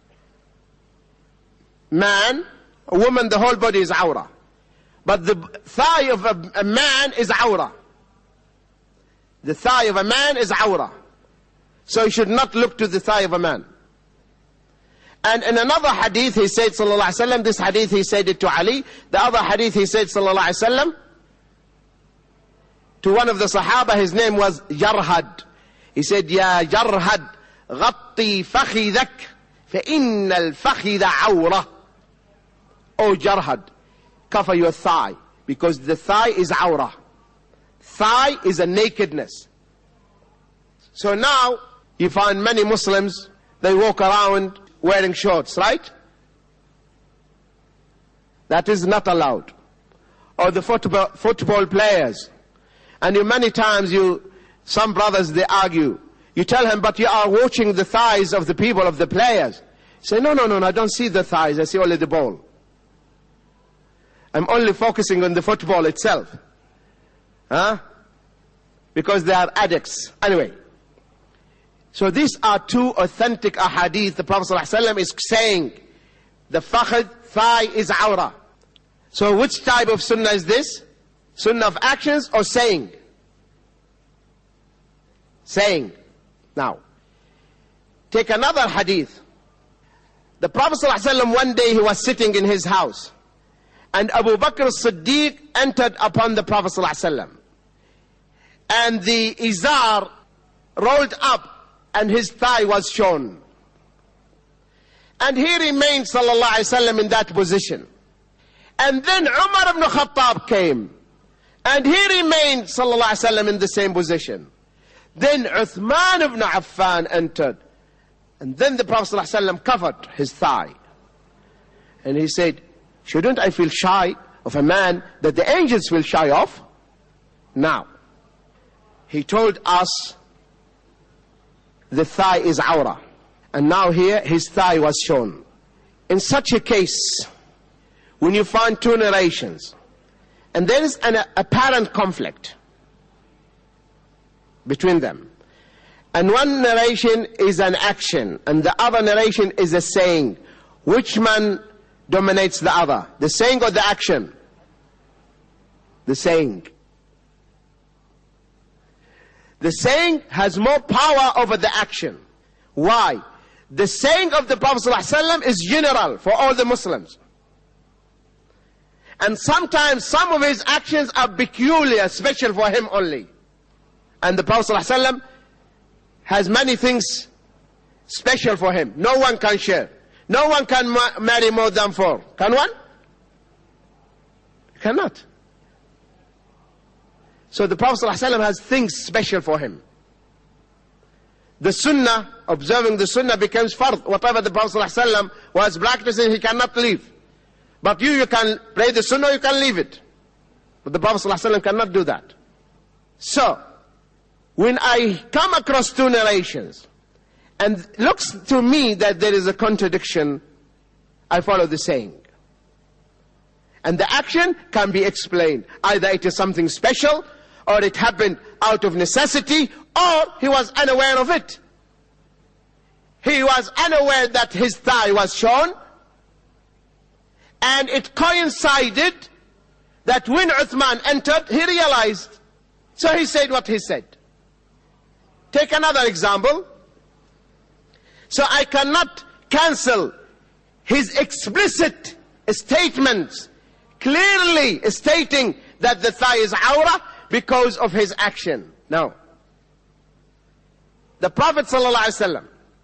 man, a woman, the whole body is awra. But the thigh of a man is awra. The thigh of a man is awra. So you should not look to the thigh of a man. And in another hadith he said, sallallahu alaihi wasallam, this hadith he said it to Ali. The other hadith he said, sallallahu alaihi wasallam, to one of the Sahaba, his name was Jarhad. He said, Ya Jarhad, غطي فخذك فإن الفخذ عورة. Oh Jarhad, cover your thigh, because the thigh is awrah. Thigh is a nakedness. So now you find many Muslims, they walk around wearing shorts, right? That is not allowed. Or the football players. And many times some brothers, they argue. You tell him, but you are watching the thighs of the people, of the players. Say, no, I don't see the thighs, I see only the ball. I'm only focusing on the football itself. Because they are addicts. Anyway. So these are two authentic ahadith. The Prophet ﷺ is saying, the fakhd, thigh is awrah. So which type of sunnah is this? Sunnah of actions or saying? Saying. Now, take another hadith. The Prophet ﷺ, one day he was sitting in his house, and Abu Bakr as-Siddiq entered upon the Prophet ﷺ, and the izar rolled up and his thigh was shown, and he remained sallallahu alaihi wasallam in that position. And then Umar ibn Khattab came, and he remained sallallahu alaihi wasallam in the same position. Then Uthman ibn Affan entered, and then the Prophet ﷺ covered his thigh. And he said, shouldn't I feel shy of a man that the angels will shy of? Now, he told us the thigh is awrah. And now here his thigh was shown. In such a case, when you find two narrations, and there is an apparent conflict between them, and one narration is an action and the other narration is a saying, which one dominates the other? The saying or the action? The saying. The saying has more power over the action. Why? The saying of the Prophet ﷺ is general for all the Muslims. And sometimes some of his actions are peculiar, special for him only. And the Prophet ﷺ has many things special for him. No one can share. No one can marry more than 4. Can one? Cannot. So the Prophet ﷺ has things special for him. The sunnah, observing the sunnah becomes fard. Whatever the Prophet ﷺ was practicing, he cannot leave. But you can pray the sunnah, you can leave it. But the Prophet ﷺ cannot do that. So, when I come across two narrations, and looks to me that there is a contradiction, I follow the saying. And the action can be explained. Either it is something special, or it happened out of necessity, or he was unaware of it. He was unaware that his thigh was shown, and it coincided that when Uthman entered, he realized. So he said what he said. Take another example. So I cannot cancel his explicit statements, clearly stating that the thigh is awrah, because of his action. No. The Prophet ﷺ,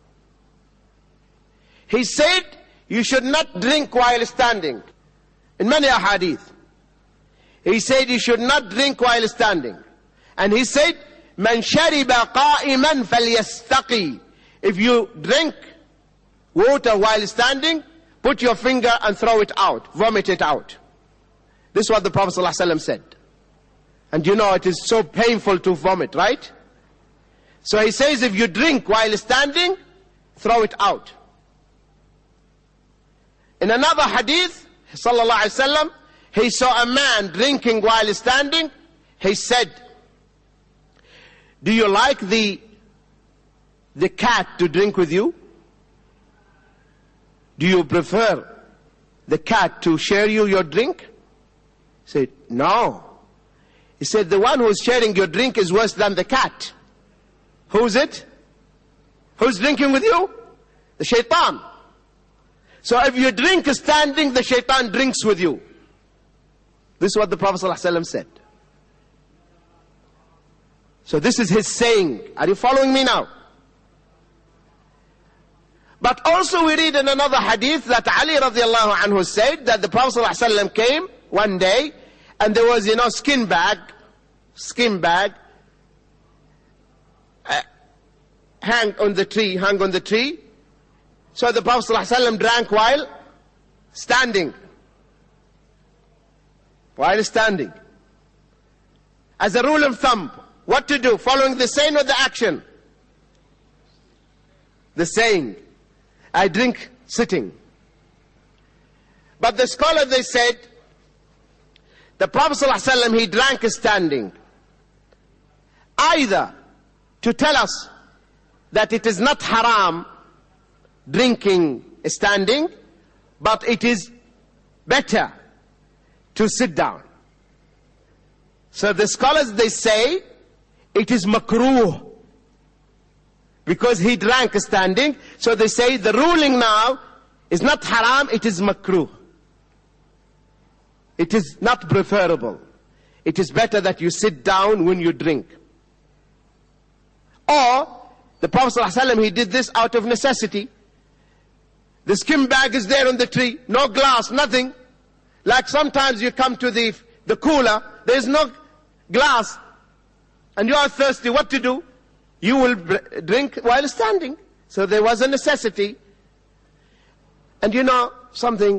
he said, you should not drink while standing. In many ahadith, he said you should not drink while standing. And he said, Man shariba qa'iman falyastaqi. If you drink water while standing, put your finger and throw it out, vomit it out. This is what the Prophet ﷺ said. And you know it is so painful to vomit, right? So he says, if you drink while standing, throw it out. In another hadith, sallallahu alaihi wasallam, he saw a man drinking while standing. He said, do you like the cat to drink with you? Do you prefer the cat to share you your drink? He said, no. He said, the one who's sharing your drink is worse than the cat. Who's it? Who's drinking with you? The shaitan. So if you drink standing, the shaitan drinks with you. This is what the Prophet ﷺ said. So this is his saying. Are you following me now? But also we read in another hadith that Ali radiallahu anhu said that the Prophet ﷺ came one day and there was, skin bag, hung on the tree. So the Prophet ﷺ drank while standing. As a rule of thumb, what to do? Following the saying or the action? The saying. I drink sitting. But the scholars, they said, the Prophet ﷺ, he drank standing. Either to tell us that it is not haram drinking standing, but it is better to sit down. So the scholars, they say, it is makruh, because he drank standing. So they say the ruling now is not haram, it is makruh. It is not preferable. It is better that you sit down when you drink. Or, the Prophet ﷺ, he did this out of necessity. The skin bag is there on the tree, no glass, nothing. Like sometimes you come to the cooler, there is no glass, and you are thirsty, what to do? You will drink while standing. So there was a necessity. And something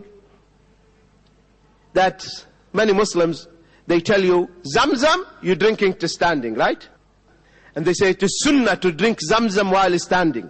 that many Muslims, they tell you, Zamzam, you're drinking to standing, right? And they say it is sunnah to drink Zamzam while standing.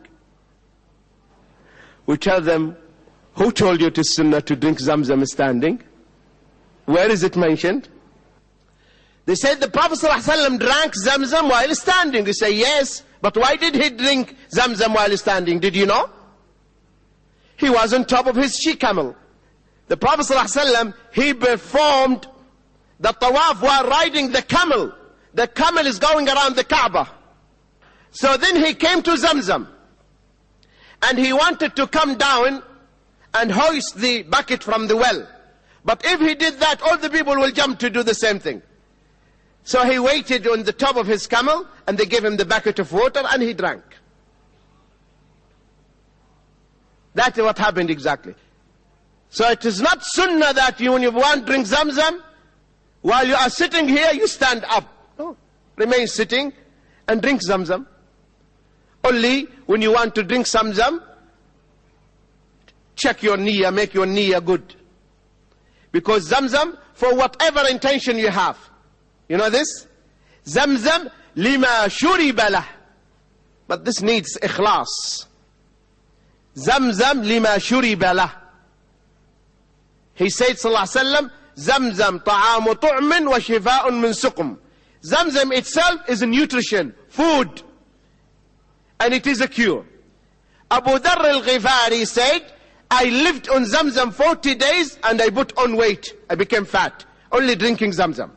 We tell them, who told you it is sunnah to drink Zamzam standing? Where is it mentioned? They said the Prophet ﷺ drank Zamzam while standing. They say, yes, but why did he drink Zamzam while standing? Did you know? He was on top of his she-camel. The Prophet ﷺ, he performed the tawaf while riding the camel. The camel is going around the Kaaba. So then he came to Zamzam. And he wanted to come down and hoist the bucket from the well. But if he did that, all the people will jump to do the same thing. So he waited on the top of his camel, and they gave him the bucket of water, and he drank. That's what happened exactly. So it is not sunnah that when you want to drink Zamzam, while you are sitting here, you stand up. No. Remain sitting and drink Zamzam. Only when you want to drink Zamzam, check your niyyah, make your niyyah good. Because Zamzam, for whatever intention you have, you know this? Zamzam lima shuriba lah. But this needs ikhlas. Zamzam lima shuriba lah. He said, sallallahu alaihi wasallam, Zamzam ta'amu tu'min wa shifa'un min suqm. Zamzam itself is a nutrition, food. And it is a cure. Abu Dharr al-Ghifari said, I lived on Zamzam 40 days and I put on weight. I became fat. Only drinking Zamzam.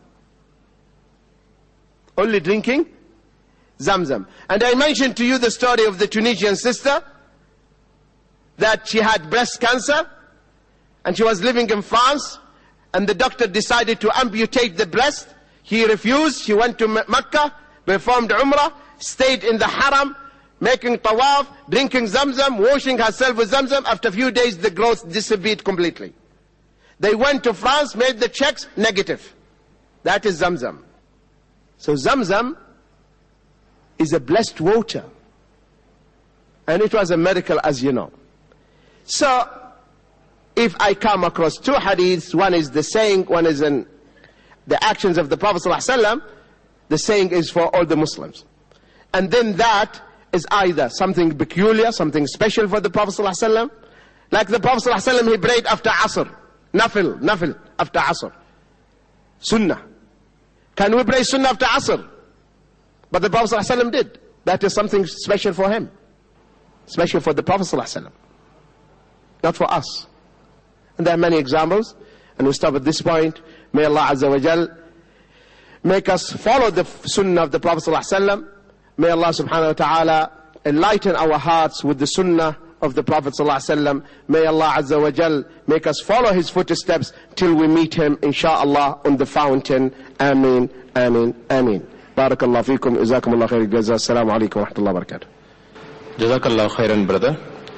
Only drinking Zamzam. And I mentioned to you the story of the Tunisian sister, that she had breast cancer, and she was living in France, and the doctor decided to amputate the breast. He refused. She went to Mecca, performed Umrah, stayed in the Haram, making tawaf, drinking Zamzam, washing herself with Zamzam. After a few days, the growth disappeared completely. They went to France, made the checks, negative. That is Zamzam. So Zamzam is a blessed water. And it was a miracle, as you know. So, if I come across two hadiths, one is the saying, one is in the actions of the Prophet ﷺ, the saying is for all the Muslims. And then that is either something peculiar, something special for the Prophet ﷺ. Like the Prophet ﷺ, he prayed after Asr. Nafil after Asr. Sunnah. Can we pray Sunnah after Asr? But the Prophet ﷺ did. That is something special for him. Special for the Prophet ﷺ. Not for us. And there are many examples. And we stop at this point. May Allah Azza wa Jal make us follow the Sunnah of the Prophet ﷺ. May Allah subhanahu wa ta'ala enlighten our hearts with the Sunnah of the Prophet ﷺ. May Allah Azza wa Jal make us follow his footsteps till we meet him insha'Allah on the fountain. Ameen, ameen, ameen. Barakallahu feekum, jazakumullah khair al-jaza. Assalamu alaikum wa rahmatullahi wa barakatuh. Jazakallah khairan, brother.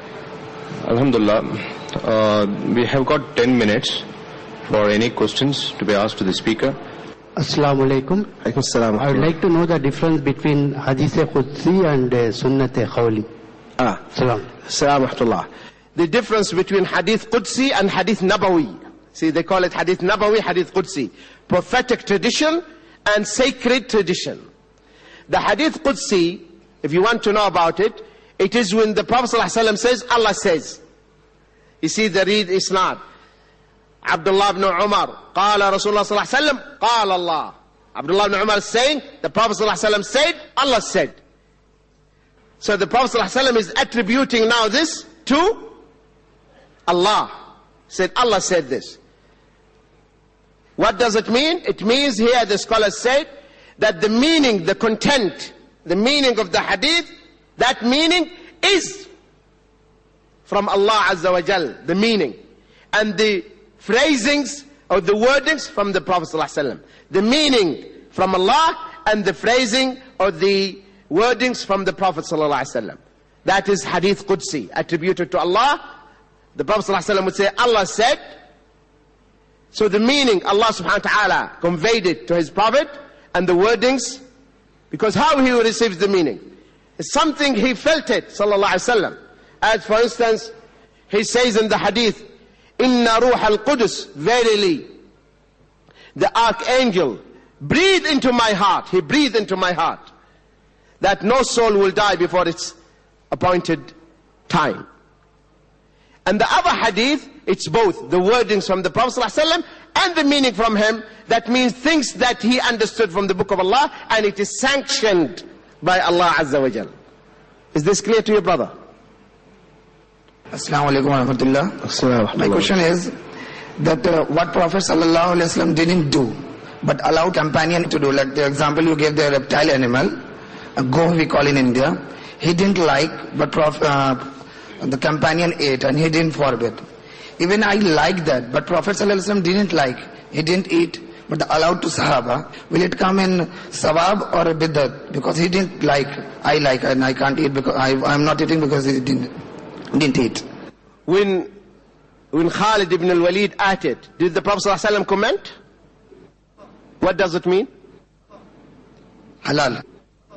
Alhamdulillah, we have got 10 minutes for any questions to be asked to the speaker. Assalamu alaikum. I would like to know the difference between Hadith Qudsi and Sunnat Khawli. Assalamu alaikum. The difference between Hadith Qudsi and Hadith Nabawi. See, they call it Hadith Nabawi, Hadith Qudsi. Prophetic tradition and sacred tradition. The Hadith Qudsi, if you want to know about it, it is when the Prophet ﷺ says, Allah says. You see, the read isnad. Abdullah ibn Umar, Qala Rasulullah sallallahu alaihi wasallam, Qala Allah. Abdullah ibn Umar is saying, the Prophet sallallahu alaihi wasallam said, Allah said. So the Prophet sallallahu alaihi wasallam is attributing now this to Allah. Said, Allah said this. What does it mean? It means here the scholars said that the meaning, the content, the meaning of the hadith, that meaning is from Allah Azza wa Jal, the meaning. And the phrasings or the wordings from the Prophet ﷺ. The meaning from Allah and the phrasing or the wordings from the Prophet ﷺ. That is Hadith Qudsi, attributed to Allah. The Prophet ﷺ would say, Allah said. So the meaning, Allah subhanahu wa ta'ala conveyed it to his Prophet, and the wordings, because how he receives the meaning? It's something he felt it, sallallahu alayhi wa sallam. As for instance, he says in the hadith, Inna ruh al-Qudus, verily, the archangel breathed into my heart, he breathed into my heart, that no soul will die before its appointed time. And the other hadith, it's both the wordings from the Prophet ﷺ and the meaning from him. That means things that he understood from the book of Allah, and it is sanctioned by Allah Azza wa Jal. Is this clear to you, brother? Assalamu alaikum wa rahmatullah. My question is that what Prophet sallallahu alaihi wasallam didn't do, but allowed companion to do. Like the example you gave, the reptile animal, a goat we call in India. He didn't like, but the companion ate, and he didn't forbid. Even I like that, but Prophet sallallahu alaihi wasallam didn't like. He didn't eat, but allowed to Sahaba. Will it come in Sawab or Biddat? Because he didn't like, I like, and I can't eat because I'm not eating because he didn't eat. When Khalid ibn al-Walid ate it, did the Prophet ﷺ comment? What does it mean? Halal.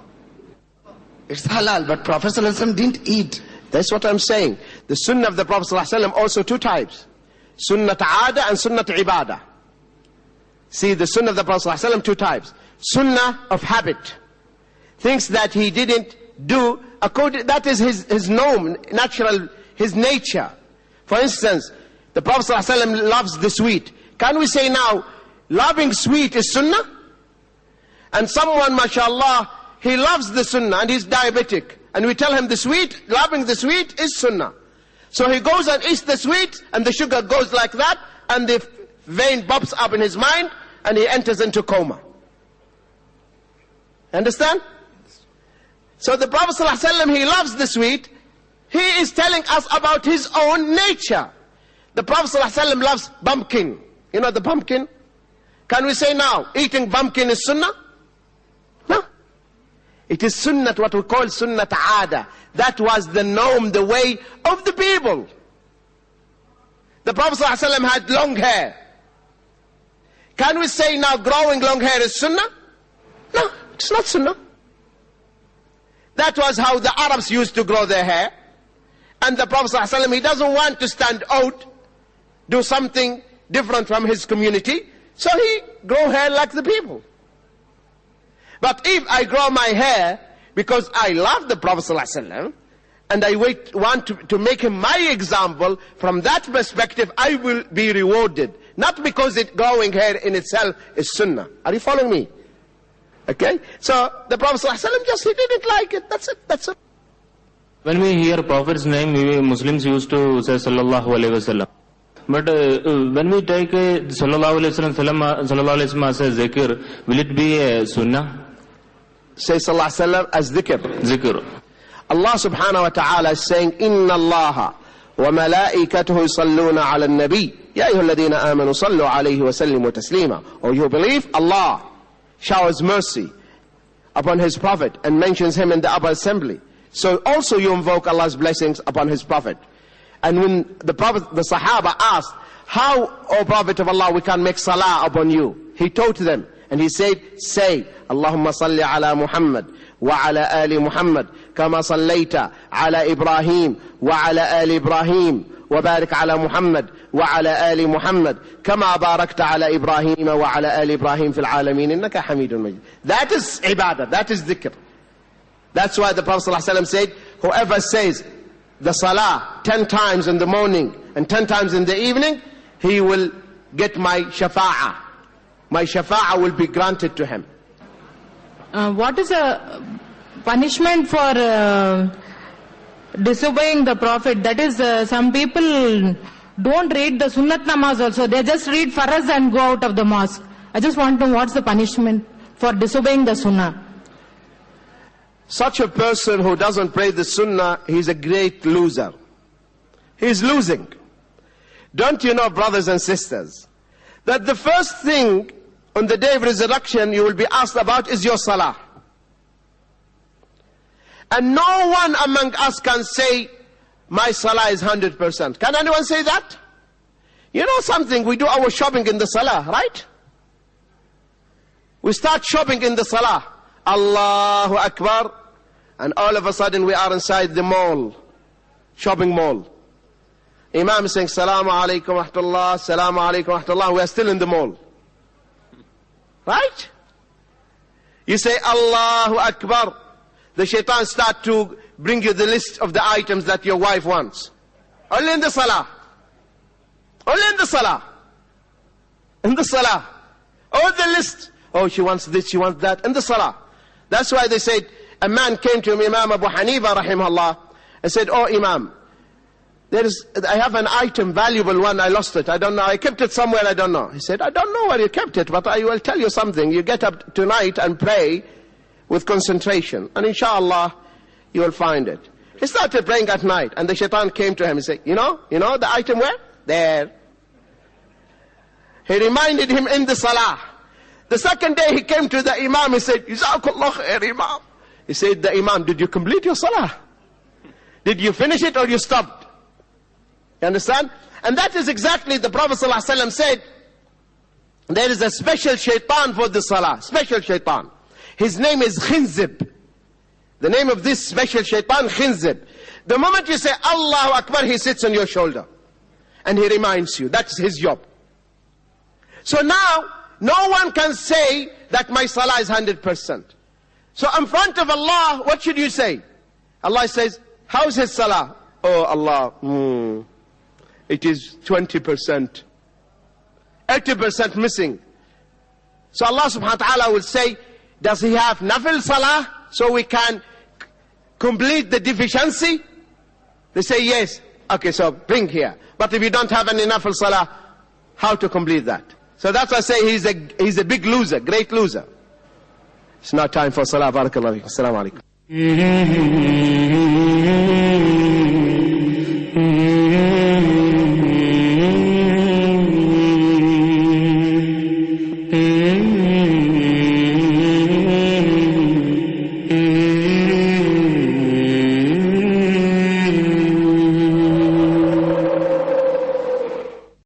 It's halal, but Prophet ﷺ didn't eat. That's what I'm saying. The sunnah of the Prophet ﷺ also two types. Sunnat aada and sunnat ibadah. See, the sunnah of the Prophet ﷺ two types. Sunnah of habit. Things that he didn't do, that is his norm, natural, his nature. For instance, the Prophet ﷺ loves the sweet. Can we say now, loving sweet is sunnah? And someone, mashallah, he loves the sunnah and he's diabetic. And we tell him the sweet, loving the sweet is sunnah. So he goes and eats the sweet, and the sugar goes like that, and the vein pops up in his mind, and he enters into coma. Understand? So the Prophet ﷺ, he loves the sweet. He is telling us about his own nature. The Prophet ﷺ loves pumpkin. You know the pumpkin? Can we say now, eating pumpkin is sunnah? No. It is sunnah, what we call sunnat aada. That was the norm, the way of the people. The Prophet ﷺ had long hair. Can we say now growing long hair is sunnah? No, it's not sunnah. That was how the Arabs used to grow their hair. And the Prophet ﷺ, he doesn't want to stand out, do something different from his community. So he grow hair like the people. But if I grow my hair because I love the Prophet ﷺ, and I want to make him my example. From that perspective, I will be rewarded. Not because it going here in itself is sunnah. Are you following me? Okay? So, the Prophet ﷺ just, he didn't like it. That's it. That's it. When we hear Prophet's name, we Muslims used to say Sallallahu Alaihi Wasallam. But when we take Sallallahu Alaihi Wasallam as a zikr, will it be a sunnah? Say Sallallahu Alaihi Wasallam as dhikr. Zikr. Allah subhanahu wa ta'ala is saying, Inna Allaha wa malaikatahu yusalluna ala nabi. Ya ayyuhalladhina amanu sallu alayhi wa sallimu taslima. Or you believe Allah showers mercy upon His Prophet and mentions him in the upper assembly. So also you invoke Allah's blessings upon His Prophet. And when the Sahaba asked, how, O Prophet of Allah, we can make salah upon you? He taught them, and he said, say, Allahumma salli ala Muhammad, wa ala ali Muhammad, kama sallayta ala Ibrahim, wa ala ali Ibrahim, wa barik ala Muhammad, wa ala ali Muhammad, kama barakta ala Ibrahim, wa ala ali Ibrahim fil alameen, innaka hamidun majid. That is ibadah, that is dhikr. That's why the Prophet ﷺ said, whoever says the salah 10 times in the morning and 10 times in the evening, he will get my shafa'ah. My shafa'ah will be granted to him. What is a punishment for disobeying the Prophet? That is, some people don't read the Sunnat Namaz also. They just read Faraz and go out of the mosque. I just want to know what's the punishment for disobeying the Sunnah. Such a person who doesn't pray the Sunnah, he's a great loser. He's losing. Don't you know, brothers and sisters, that the first thing on the day of resurrection you will be asked about is your salah. And no one among us can say, my salah is 100%. Can anyone say that? You know something, we do our shopping in the salah, right? We start shopping in the salah. Allahu Akbar, and all of a sudden we are inside the mall, shopping mall. Imam is saying, Salaamu Alaikum wa rahmatullah, Salaamu Alaikum wa rahmatullah, we are still in the mall. Right? You say, Allahu Akbar, the shaitan start to bring you the list of the items that your wife wants. Only in the salah. Only in the salah. In the salah. Oh, the list. Oh, she wants this, she wants that, in the salah. That's why they said, a man came to Imam Abu Hanifa rahimahullah and said, oh Imam, I have an item, valuable one, I lost it, I don't know, I kept it somewhere, I don't know. He said, I don't know where you kept it, but I will tell you something. You get up tonight and pray with concentration, and inshallah, you will find it. He started praying at night, and the shaitan came to him and said, you know the item where? There. He reminded him in the salah. The second day he came to the Imam, he said, Jazakallah khair, Imam. He said, the Imam, did you complete your salah? Did you finish it or you stopped? You understand? And that is exactly the Prophet ﷺ said, there is a special shaitan for the salah, special shaitan. His name is Khinzib. The name of this special shaitan, Khinzib. The moment you say, Allahu Akbar, he sits on your shoulder. And he reminds you, that's his job. So now, no one can say that my salah is 100%. So in front of Allah, what should you say? Allah says, how's his salah? Oh Allah, it is 20%. 80% missing. So Allah subhanahu wa ta'ala will say, does he have nafil salah so we can complete the deficiency? They say yes. Okay, so bring here. But if you don't have any nafil salah, how to complete that? So that's why I say he's a big loser, great loser. It's not time for salah. Barakallahu. Assalamu alaikum.